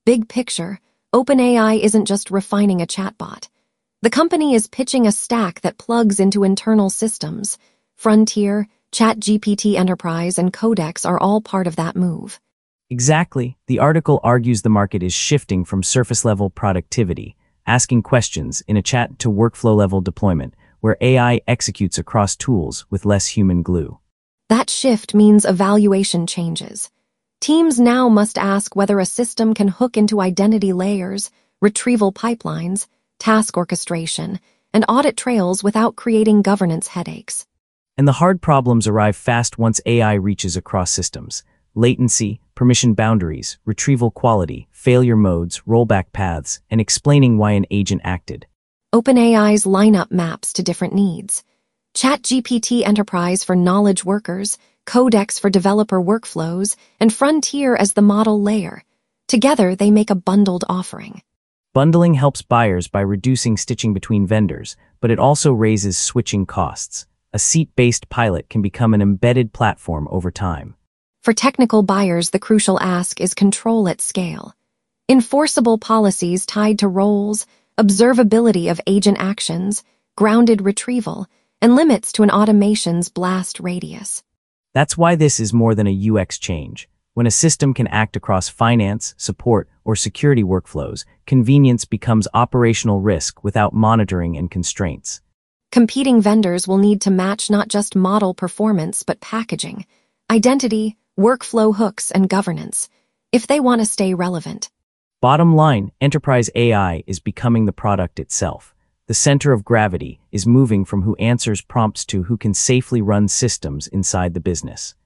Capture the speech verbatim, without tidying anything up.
Big picture, OpenAI isn't just refining a chatbot. The company is pitching a stack that plugs into internal systems. Frontier, ChatGPT Enterprise, and Codex are all part of that move. Exactly. The article argues the market is shifting from surface-level productivity, asking questions, in a chat to workflow-level deployment, where A I executes across tools with less human glue. That shift means evaluation changes. Teams now must ask whether a system can hook into identity layers, retrieval pipelines, task orchestration, and audit trails without creating governance headaches. And the hard problems arrive fast once A I reaches across systems. Latency, permission boundaries, retrieval quality, failure modes, rollback paths, and explaining why an agent acted. OpenAI's lineup maps to different needs. ChatGPT Enterprise for knowledge workers, Codex for developer workflows, and Frontier as the model layer. Together, they make a bundled offering. Bundling helps buyers by reducing stitching between vendors, but it also raises switching costs. A seat-based pilot can become an embedded platform over time. For technical buyers, the crucial ask is control at scale. Enforceable policies tied to roles, observability of agent actions, grounded retrieval, and limits to an automation's blast radius. That's why this is more than a U X change. When a system can act across finance, support, or security workflows, convenience becomes operational risk without monitoring and constraints. Competing vendors will need to match not just model performance but packaging, identity, workflow hooks, and governance, if they want to stay relevant. Bottom line, enterprise A I is becoming the product itself. The center of gravity is moving from who answers prompts to who can safely run systems inside the business.